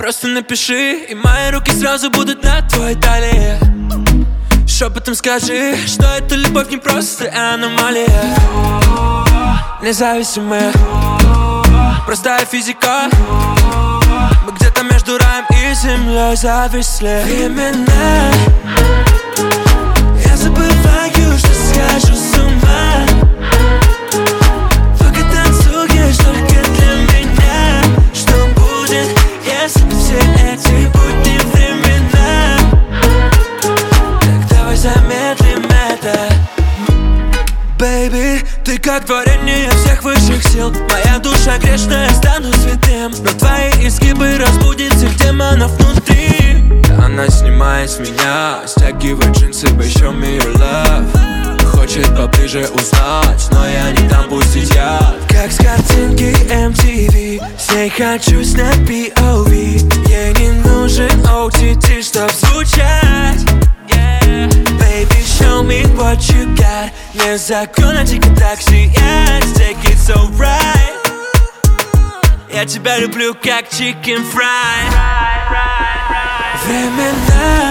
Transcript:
Просто напиши, и мои руки сразу будут на твоей талии. Шепотом скажи, что это любовь не просто аномалия. Независимые, простая физика. Мы где-то между раем и землей зависли. Временно я забываю, что схожу с ума. Пока танцуешь только для меня. Что будет, если все эти будни времена? Так давай замедлим это. Бэйби, ты как творение всех высших сил. Моя душа грешная, стану святым, но твои изгибы разбудят всех демонов внутри. Она снимает с меня, стягивает джинсы, baby, show me your love. Хочет поближе узнать, но я не дам пустить яд. Как с картинки MTV, с ней хочу снять POV. Ей не нужен OTT, чтоб звучать. Baby, show me what you got. Незаконно тик-так сиять. Take it so right. Я тебя люблю как chicken fry. Времена